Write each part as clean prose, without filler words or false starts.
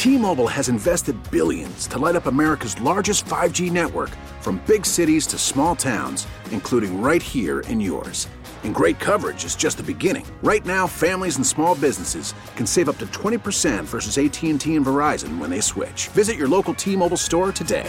T-Mobile has invested billions to light up America's largest 5G network, from big cities to small towns, including right here in yours. And great coverage is just the beginning. Right now, families and small businesses can save up to 20% versus AT&T and Verizon when they switch. Visit your local T-Mobile store today.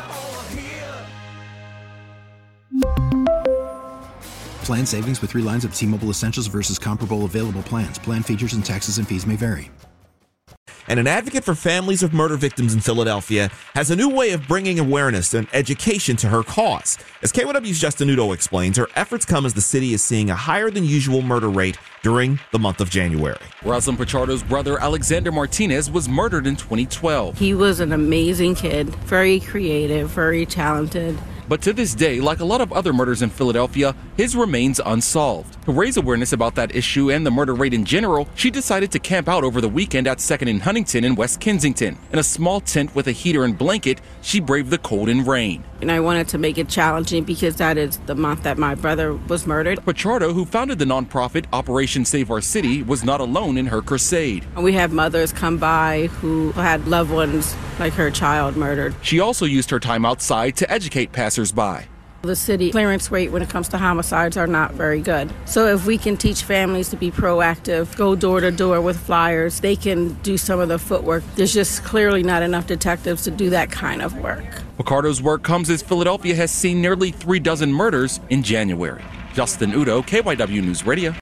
Plan savings with 3 lines of T-Mobile Essentials versus comparable available plans. Plan features and taxes and fees may vary. And an advocate for families of murder victims in Philadelphia has a new way of bringing awareness and education to her cause. As KYW's Justin Udo explains, her efforts come as the city is seeing a higher than usual murder rate during the month of January. Rosalyn Pichardo's brother, Alexander Martinez, was murdered in 2012. He was an amazing kid, very creative, very talented. But to this day, like a lot of other murders in Philadelphia, his remains unsolved. To raise awareness about that issue and the murder rate in general, she decided to camp out over the weekend at 2nd and Huntington in West Kensington. In a small tent with a heater and blanket, she braved the cold and rain. And I wanted to make it challenging because that is the month that my brother was murdered. Pichardo, who founded the nonprofit Operation Save Our City, was not alone in her crusade. We had mothers come by who had loved ones like her child murdered. She also used her time outside to educate passersby. The city clearance rate when it comes to homicides are not very good. So if we can teach families to be proactive, go door to door with flyers, they can do some of the footwork. There's just clearly not enough detectives to do that kind of work. Pichardo's work comes as Philadelphia has seen nearly 3 dozen murders in January. Justin Udo, KYW News Radio.